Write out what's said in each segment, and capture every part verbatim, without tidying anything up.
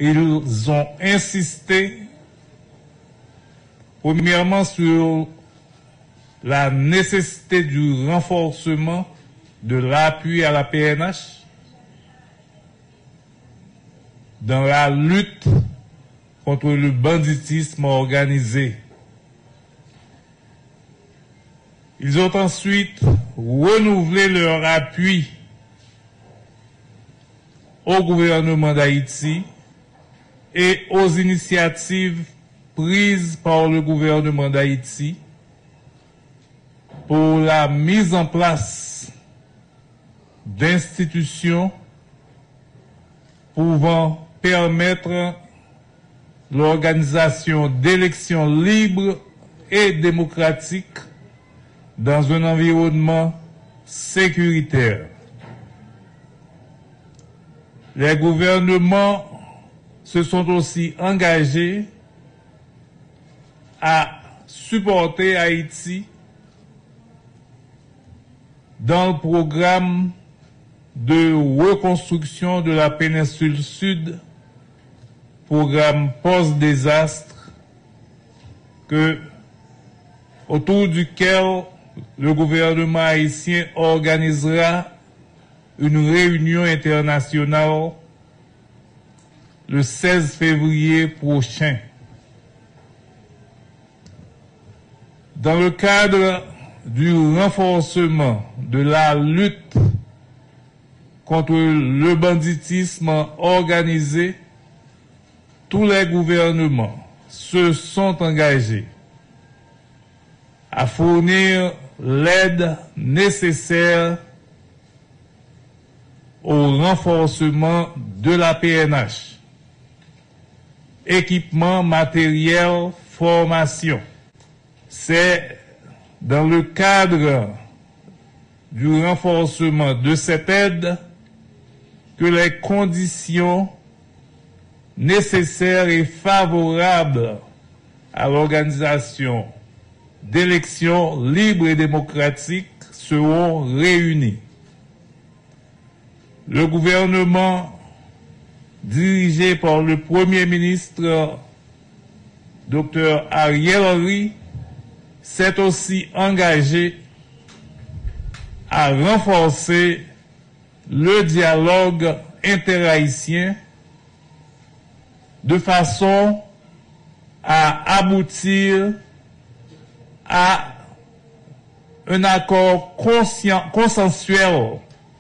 ils ont insisté premièrement sur la nécessité du renforcement de l'appui à la P N H dans la lutte contre le banditisme organisé. Ils ont ensuite renouvelé leur appui au gouvernement d'Haïti et aux initiatives prises par le gouvernement d'Haïti pour la mise en place d'institutions pouvant permettre l'organisation d'élections libres et démocratiques dans un environnement sécuritaire. Les gouvernements se sont aussi engagés à supporter Haïti dans le programme de reconstruction de la péninsule sud, programme post-désastre, que, autour duquel le gouvernement haïtien organisera une réunion internationale le seize février prochain. Dans le cadre du renforcement de la lutte contre le banditisme organisé, tous les gouvernements se sont engagés à fournir l'aide nécessaire au renforcement de la P N H. Équipement, matériel, formation. C'est dans le cadre du renforcement de cette aide que les conditions nécessaires et favorables à l'organisation d'élections libres et démocratiques seront réunies. Le gouvernement dirigé par le Premier ministre Docteur Ariel Henry s'est aussi engagé à renforcer le dialogue interhaïtien de façon à aboutir à un accord conscient, consensuel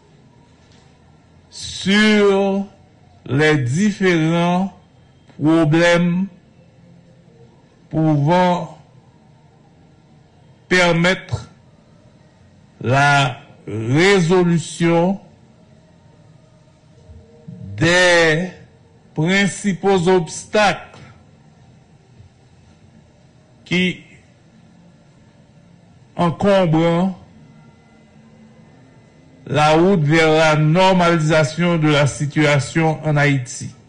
sur les différents problèmes pouvant permettre la résolution des principaux obstacles qui encombrent la route vers la normalisation de la situation en Haïti.